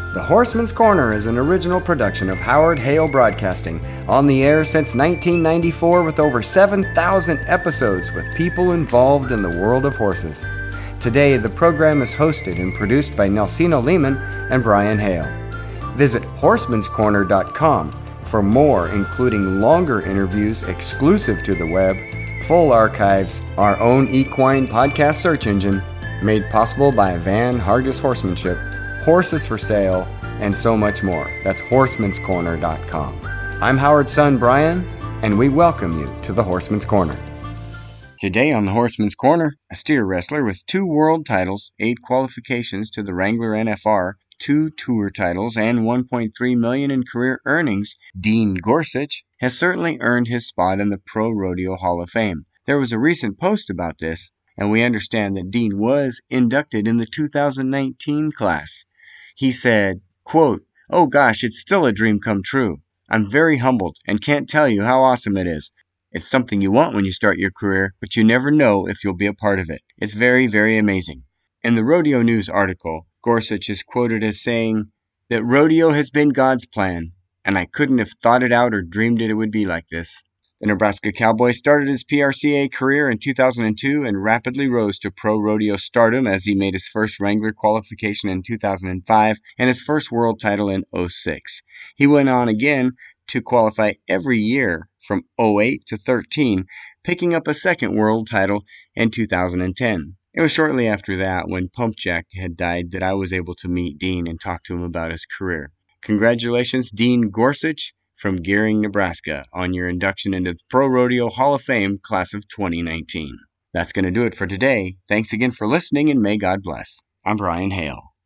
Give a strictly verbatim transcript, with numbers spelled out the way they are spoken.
The Horseman's Corner is an original production of Howard Hale Broadcasting, on the air since nineteen ninety-four with over seven thousand episodes with people involved in the world of horses. Today, the program is hosted and produced by Nelsino Lehman and Brian Hale. Visit horsemans corner dot com for more, including longer interviews exclusive to the web, full archives, our own equine podcast search engine, made possible by Van Hargis Horsemanship, horses for sale, and so much more. That's horsemans corner dot com. I'm Howard's son, Brian, and we welcome you to the Horseman's Corner. Today on the Horseman's Corner, a steer wrestler with two world titles, eight qualifications to the Wrangler N F R, two tour titles, and one point three million dollars in career earnings, Dean Gorsuch, has certainly earned his spot in the Pro Rodeo Hall of Fame. There was a recent post about this, and we understand that Dean was inducted in the two thousand nineteen class. He said, quote, "Oh gosh, it's still a dream come true. I'm very humbled and can't tell you how awesome it is. It's something you want when you start your career, but you never know if you'll be a part of it. It's very, very amazing." In the Rodeo News article, Gorsuch is quoted as saying that rodeo has been God's plan, and I couldn't have thought it out or dreamed it, it would be like this. The Nebraska Cowboy started his P R C A career in two thousand two and rapidly rose to pro rodeo stardom as he made his first Wrangler qualification in two thousand five and his first world title in oh six. He went on again to qualify every year from oh eight to thirteen, picking up a second world title in two thousand ten. It was shortly after that, when Pump Jack had died, that I was able to meet Dean and talk to him about his career. Congratulations, Dean Gorsuch from Gering, Nebraska, on your induction into the Pro Rodeo Hall of Fame class of twenty nineteen. That's going to do it for today. Thanks again for listening, and may God bless. I'm Brian Hale.